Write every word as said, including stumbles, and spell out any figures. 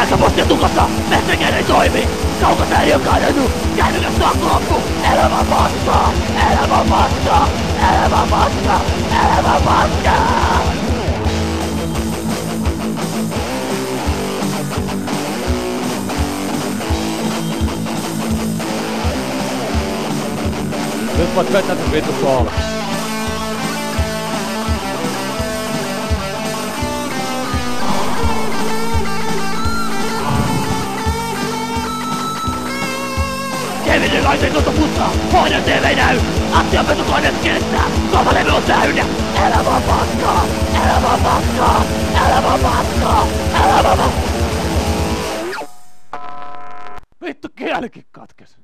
Sähköpostia tukassa, messenger ei toimi. Kaukosääri on kadonnut, kännykäs saakku loppu. Elämä on paskaa, elämä on paskaa, elämä on paskaa, elämä on paskaa. Nyt voit vetää sen vittu suolle. Kevinin laisen kautta putsaa, pohjan T V ei näy. Astian pesukoneet kestää, sovalevy on täynnä. Elämä on paskaa, elämä on paskaa, elämä on paskaa, elämä on paskaa. Vittu kielikin katkes.